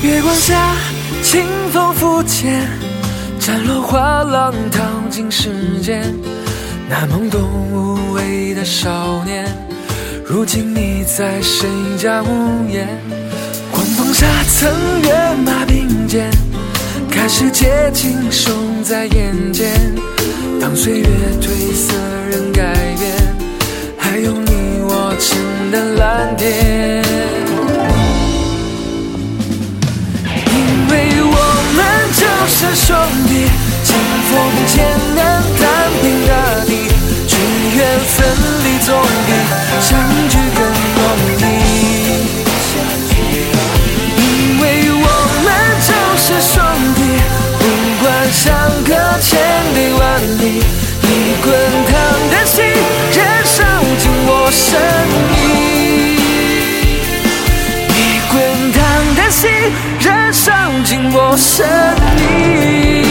月光下，清风拂槛，斩落花浪淘尽时间。那懵懂无畏的少年，如今你在谁家屋檐？狂风沙曾跃马并肩，看世界尽收在眼间。当岁月褪色人改变，还有你我撑的蓝天。因为我们就是兄弟，清风艰难担平大地，只愿分离总比相聚更容易。因为我们就是兄弟，不管相隔千里万里，一滚烫的心燃烧进我生命，一滚烫的心燃烧进我生命。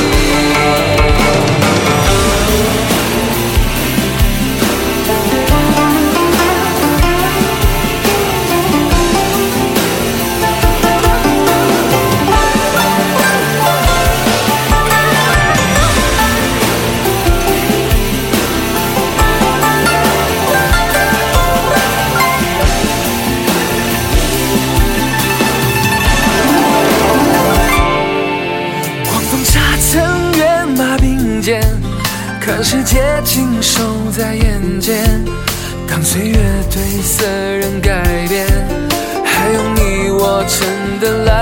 看世界尽收在眼间，当岁月褪色人改变，还有你我撑的蓝